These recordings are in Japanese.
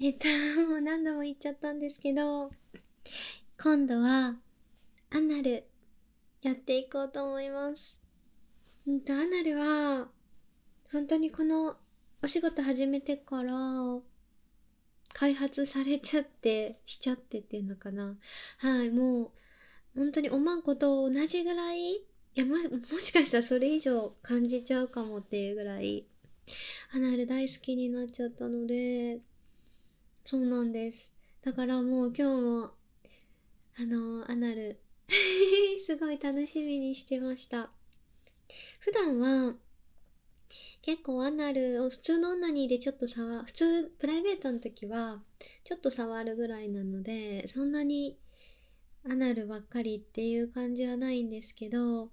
もう何度も言っちゃったんですけど、今度はアナルやっていこうと思います。アナルは本当にこのお仕事始めてから開発されちゃってっていうのかな。はい、もう本当におまんこと同じぐらい、もしかしたらそれ以上感じちゃうかもっていうぐらいアナル大好きになっちゃったので、そうなんです。だからもう今日もアナルすごい楽しみにしてました。普段は結構アナルを普通のオナニーでちょっと普通プライベートの時はちょっと触るぐらいなので、そんなにアナルばっかりっていう感じはないんですけど、はい、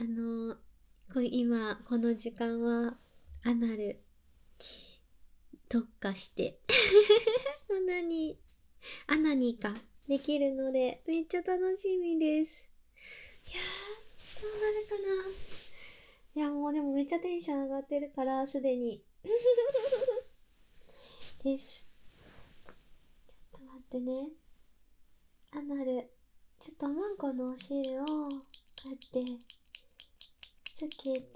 今この時間はアナル特化してオナニアナニーかできるのでめっちゃ楽しみです。いやー、どうなるかな。いや、もうでもめっちゃテンション上がってるからすでにです。ちょっと待ってね。アナルちょっとマンコのお汁をこうやってつけて、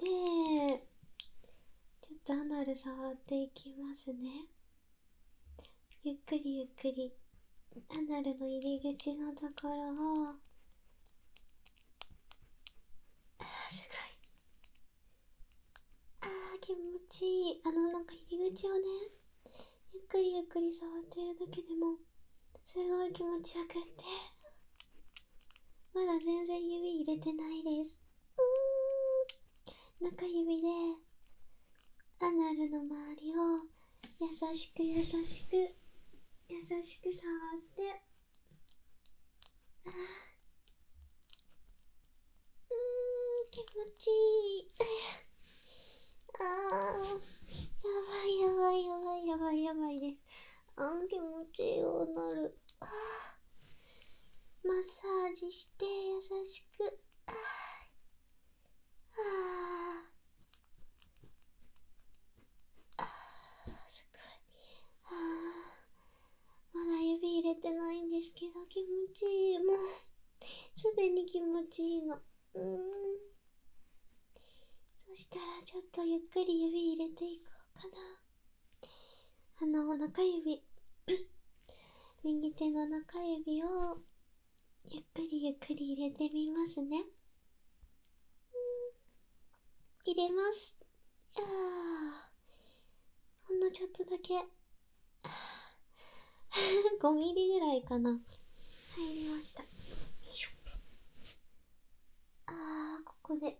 ちょっとアナル触っていきますね。ゆっくりゆっくりアナルの入り口のところを、すごい、気持ちいい。なんか入り口をね、ゆっくりゆっくり触ってるだけでもすごい気持ちよくって、まだ全然指入れてないです。中指でアナルの周りを優しく優しく優しく触って、気持ちいい。やばいやばいやばいやばいです。気持ちいいよなる。マッサージして優しく。すごい。まだ指入れてないんですけど気持ちいい。もうすでに気持ちいいの。そしたらちょっとゆっくり指入れていこうかな。中指右手の中指をゆっくりゆっくり入れてみますね。入れます。ほんのちょっとだけ5ミリぐらいかな、入りました。ここで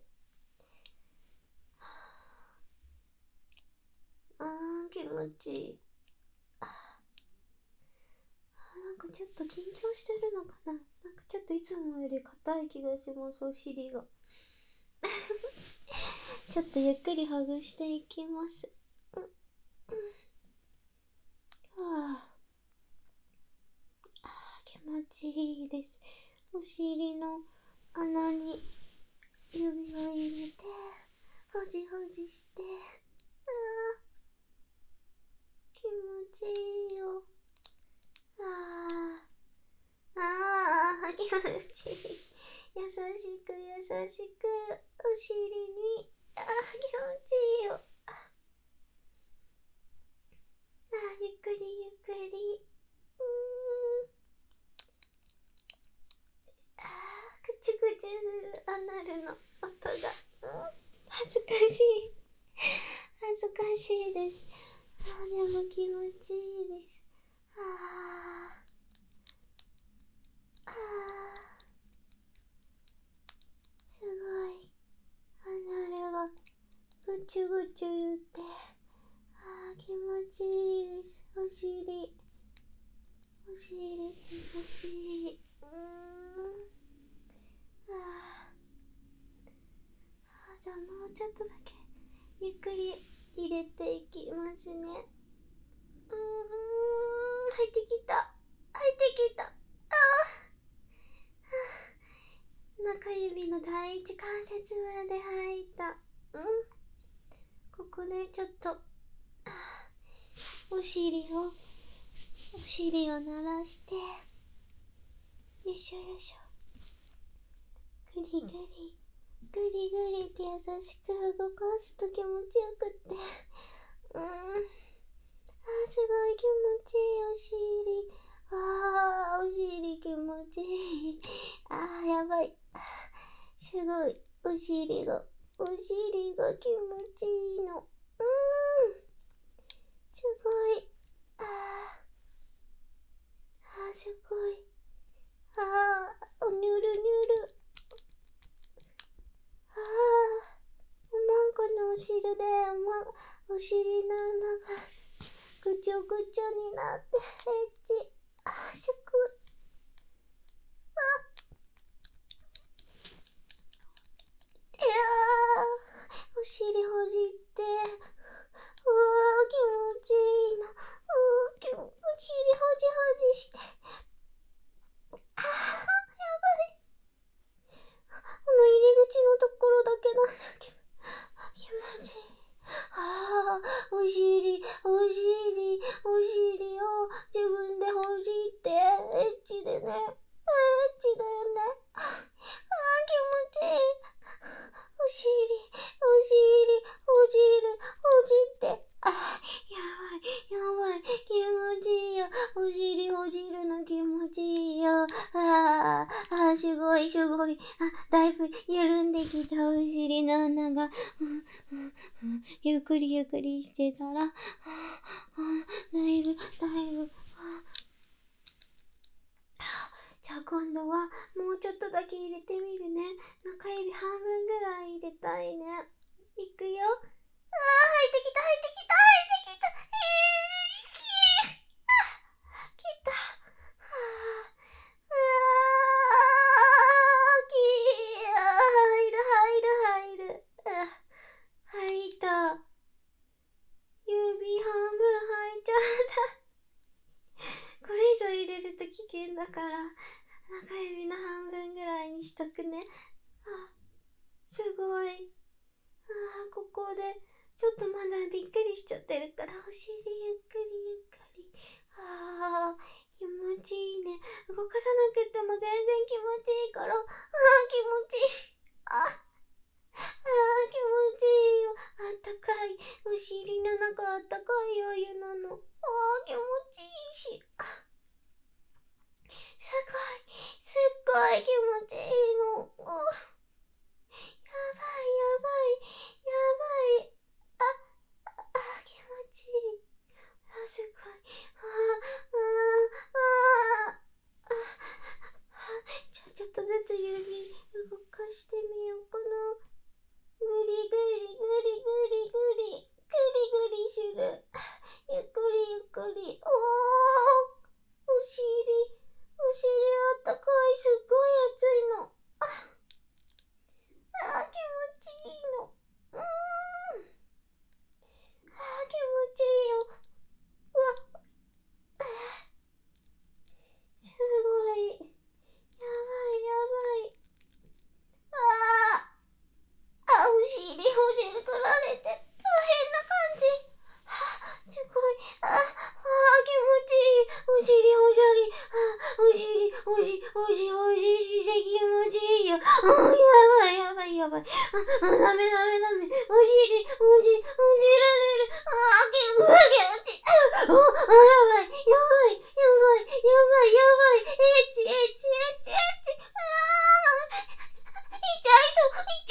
気持ちいい。なんかちょっと緊張してるのかな。なんかちょっといつもより硬い気がします、お尻がちょっとゆっくりほぐしていきます。気持ちいいです。お尻の穴に指を入れてほじほじして、気持ちいいよ。気持ちいい。優しく優しくお尻に、気持ちいいよ。ゆっくりゆっくり。くちゅくちゅするアナルの音が、恥ずかしい恥ずかしいです。でも気持ちいいです。すごいアナルがぐちゅぐちゅ言って、気持ちいいです。お尻気持ちいい。じゃあもうちょっとだけゆっくり入れていきますね。入ってきた。中指の第一関節まで入った。ここでちょっとおお尻を鳴らして、よいしょよいしょ。グリグリって優しく動かすと気持ちよくって。すごい気持ちいいお尻。お尻気持ちいい。やばい。すごい。お尻が気持ちいいの。すごい。すごい。ニュルニュル。おまんこのお尻で、お尻の穴がぐちょぐちょになって、エッチ。すごい。お尻ほじって、気持ちいいの。お尻ほじして。やばい。この入り口のところだけなんだけど、気持ちいい。お尻を自分でほじって、エッチでね。エッチだよね。気持ちいい。お尻、ほじって。やばい、気持ちいいよ。お尻ほじるの気持ちいいよ。すごい。だいぶ緩んできたお尻の穴が。ゆっくりしてたら、だいぶ。じゃあ今度はもうちょっとだけ入れてみるね。中指半分ぐらい入れたいね。いくよ。入ってきた。きた。入る。入った。指半分入っちゃった。これ以上入れると危険だから、中指の半分ぐらいにしとくね。すごい。ここで、ちょっとまだびっくりしちゃってるから、お尻ゆっくり。気持ちいいね。動かさなくても全然気持ちいいから、気持ちいい。気持ちいいよ。あったかい。お尻の中あったかいお湯なの。気持ちいいし。すっごい気持ちいいの。やばい。気持ちいい。すごい。ちょっとずつ指動かしてみようかな。グリする。ゆっくり。お尻あったかい。すっごい熱いの。気持ちいいの。気持ちいいよ。すごい。やばい。お尻ほじる取られて。変な感じ。すごい。気持ちいい。お尻ほじゃり。お尻して気持ちいいよ。やばい。ダメ。お尻られる。気持ちいい。やばい。エッチ。いっちゃいそう。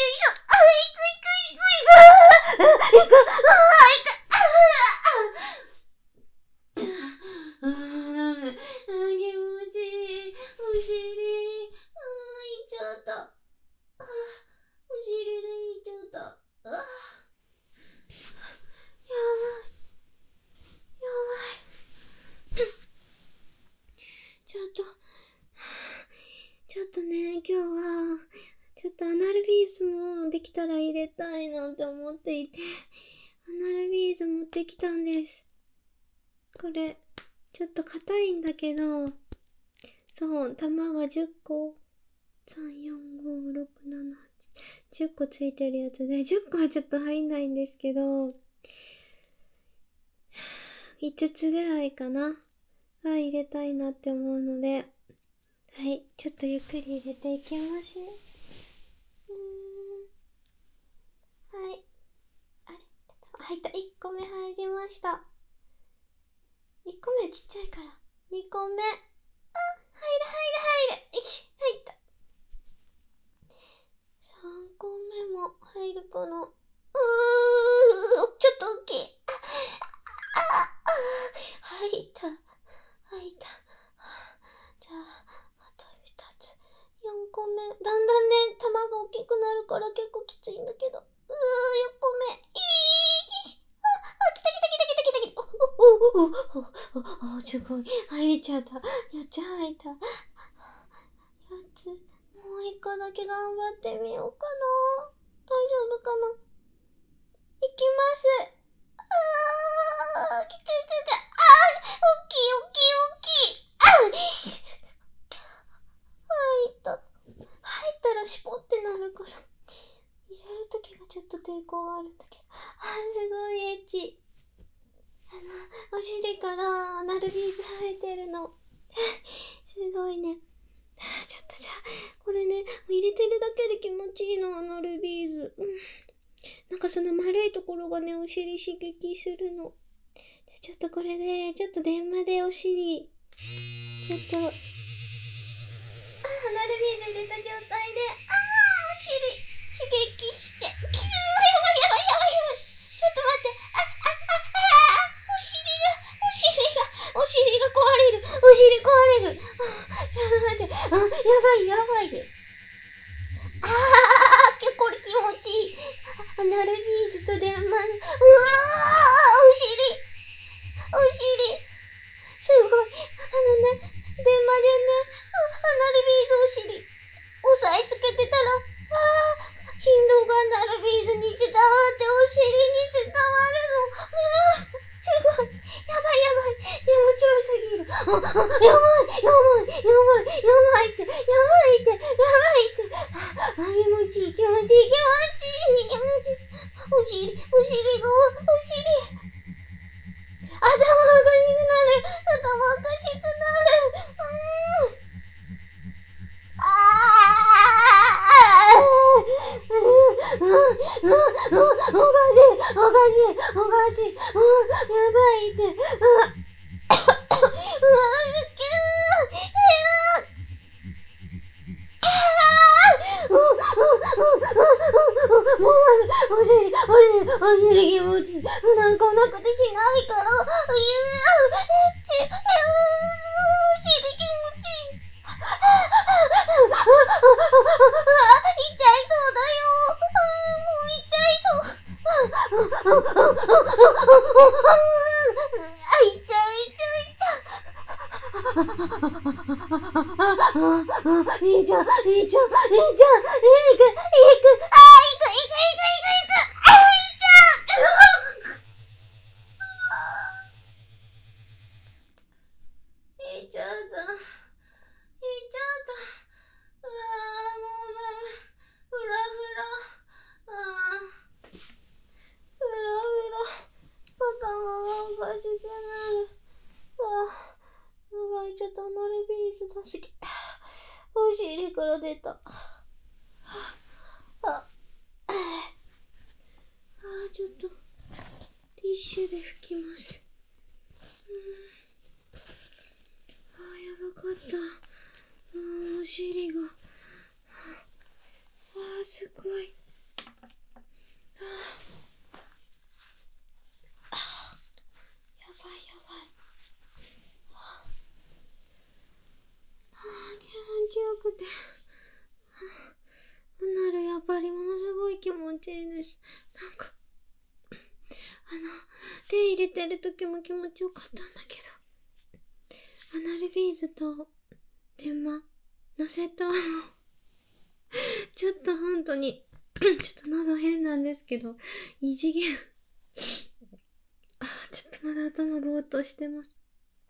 気持ちいい。お尻。いっちゃった。お尻でいっちゃった。やばい。ちょっとね、今日は、ちょっとアナルビーズもできたら入れたいなって思っていて、アナルビーズ持ってきたんです。これ、ちょっと硬いんだけど、そう、玉が10個、3、4、5、6、7、10個ついてるやつで、10個はちょっと入んないんですけど、 5つぐらいかなは入れたいなって思うので、はい、ちょっとゆっくり入れていきます。はい。あれ、入った。1個目入りました。1個目ちっちゃいから。2個目。入る。入った。3個目も入るかな。ちょっと大きい。入った。じゃあ、あと2つ。4個目。だんだんね、玉が大きくなるから結構きついんだけど。4個目。すごい。入れちゃった。やっちゃ入った。4つ。もう1個だけ頑張ってみようかな。大丈夫かな。いきます。大きい。入ったらシポってなるから。入れるときがちょっと抵抗があるんだけど。すごいエッチ。お尻からアナルビーズ生えてるの。すごいね。ちょっとじゃあ、これね、入れてるだけで気持ちいいの、アナルビーズ。なんかその丸いところがね、お尻刺激するの。ちょっとこれで、ちょっと電話でお尻、ちょっと、アナルビーズ入れた状態で、お尻、刺激して、やばい。ちょっと待って、お尻が壊れる。ちょっと待って、やばいで。これ気持ちいい。アナルビーズと電話、お尻。すごい。電話でね、アナルビーズお尻、押さえつけてたら、振動がアナルビーズに伝わってお尻に伝わるの。すごい。やばい。気持ちよすぎる。やばいって。気持ちいい。お尻が、頭おかしくなる。おかしい。やばいって。お尻気持ちいい。普段こんなことしないから。お尻気持ちいい。痛いそうだよ。もう痛いそう。いいじゃん。いっちゃった。もうダメ。ふら。頭がおかしくなる。やばい、ちょっとアナルビーズ助け。お尻から出た。ちょっとティッシュで拭きます。やばかった。お尻が。すごい。やばい。気持ちよくて。アナルやっぱりものすごい気持ちいいです。なんか、手入れてる時も気持ちよかったんだけど、アナルビーズと電話のセットちょっと本当にちょっと喉変なんですけど、異次元ちょっとまだ頭ぼーっとしてます。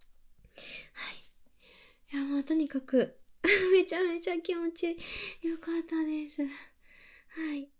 いや、もうとにかくめちゃめちゃ気持ちよかったです。はい。